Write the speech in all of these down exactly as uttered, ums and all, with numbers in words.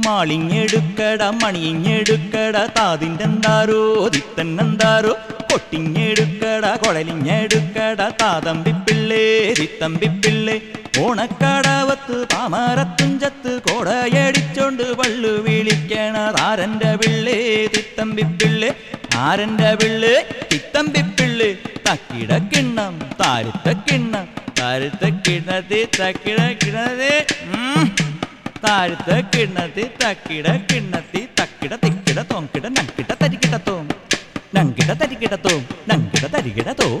മാളിങ്ങെടുക്കട മണിങ്ങെടുക്കട താതിൻ്റെന്താരോ തിത്തന്നെന്താരോ കൊട്ടിങ്ങെടുക്കട കൊഴലിങ്ങെടുക്കട താതമ്പിപ്പിള്ളേ തിത്തമ്പിപ്പിള്ളേ ഓണക്കടവത്ത് താമരത്തുഞ്ചത്ത് കോടയടിച്ചോണ്ട് പള്ളു വിളിക്കണ താരന്റെ പിള്ളേ തിത്തമ്പിപ്പിള്ളേ ആരന്റെ പിള്ളേ തിത്തമ്പിപ്പിള്ളേ തക്കിട കിണ്ണം താരത്ത കിണ്ണം താരത്ത കിണ്ണത്തി തക്കിട കിണതി താരത്ത കിണ്ണത്തി തക്കിട കിണ്ണത്തി തക്കിട തിക്കിട തോങ്കിട നങ്കിട തരികിട തോം നങ്കിട തരികിട തോം നങ്കിട തരികിട തോം.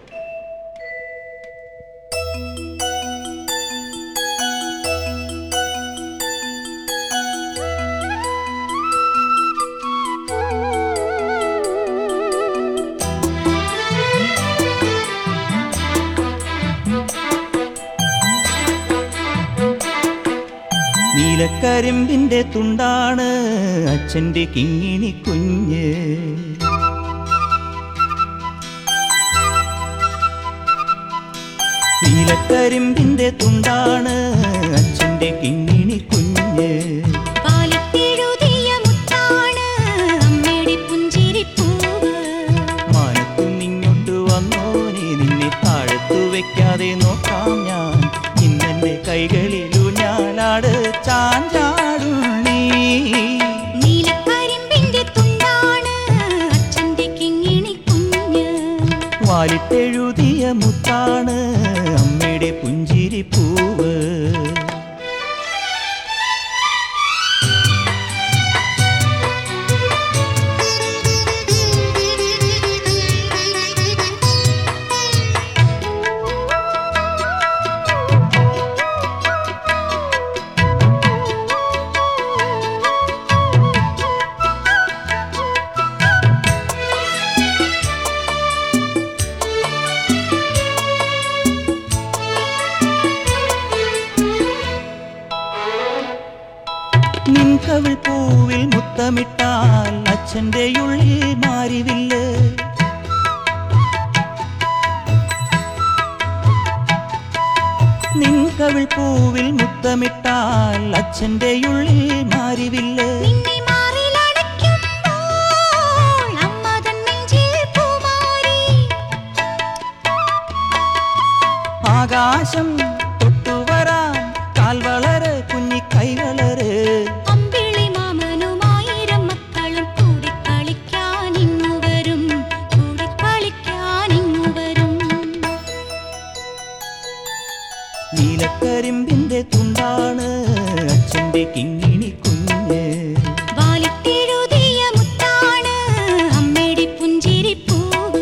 നീലക്കരിമ്പിന്റെ തുണ്ടാണ് അച്ഛൻ്റെ കിങ്ങിണി കുഞ്ഞ്. നീലക്കരിമ്പിന്റെ തുണ്ടാണ് അച്ഛൻ്റെ കിങ്ങിണി കുഞ്ഞ്. മാനത്തുനിങ്ങോട്ട് വന്നോനെ നിന്നെ താഴത്തു വെക്കാതെ നോക്കാം ഞാൻ. ഇന്നെന്റെ കൈകളിലു ഞാനാട് ചാഞ്ചാടുണ്ണി. നീലക്കരിമ്പിന്റെ തുണ്ടാണ് അച്ഛൻ്റെ കിങ്ങിണി കുഞ്ഞ്. വാലിട്ടെഴുതിയ മുത്താണ് അമ്മയുടെ പുഞ്ചിരി പൂവ്. നിൻകവിൾ പൂവിൽ മുത്തമിട്ടാൽ അച്ഛൻ്റെ ഉള്ളിൽ മാറിവില്ല്. നിൻകവിൾ പൂവിൽ മുത്തമിട്ടാൽ അച്ഛൻ്റെ ഉള്ളിൽ മാറിവില്ല്. ആകാശം തൊട്ടുവരാം കാൽ വളര് കുഞ്ഞി കൈ വളര്. അമ്പിളി മാമനുമായിരം മക്കളും കൂടി കളിക്കാനിങ്ങു വരും, കൂടി കളിക്കാനിങ്ങു വരും. നീലക്കരിമ്പിന്റെ തുണ്ടാണ് അച്ഛൻ്റെ കിങ്ങിണി കുഞ്ഞ്. വാലിട്ടെഴുതിയ മുത്താണ് അമ്മയുടെ പുഞ്ചിരി പൂവ്.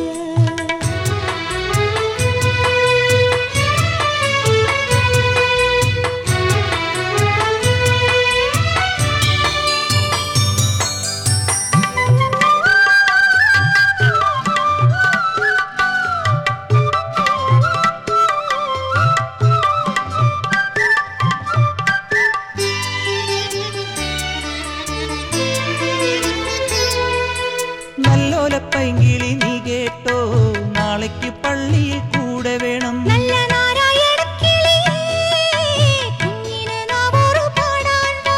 നല്ലോലപ്പൈങ്കിളി നീ കേട്ടോ, നാളേക്ക് പള്ളിയിൽ കൂടെ വേണം. നല്ല നാരായണക്കിളിയേ, കുഞ്ഞിന് നാവോറു പാടാൻ വാ.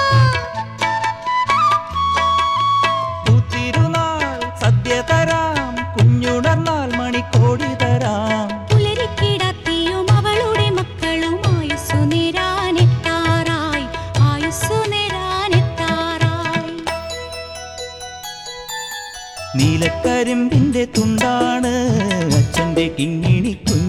പൂത്തിരുനാൾ സദ്യ തരാം, കുഞ്ഞുണർന്നാൽ മണിക്കോടി തരാം. പുലരിക്കിടത്തിയും അവളുടെ മക്കളും ആയുസ്സു നേരാനെത്താറായി, ആയുസ്സു നേരാനെത്താറായി. നീലക്കരിമ്പിന്റെ തുണ്ടാണ് അച്ഛൻ്റെ കിങ്ങിണി കുഞ്ഞ്.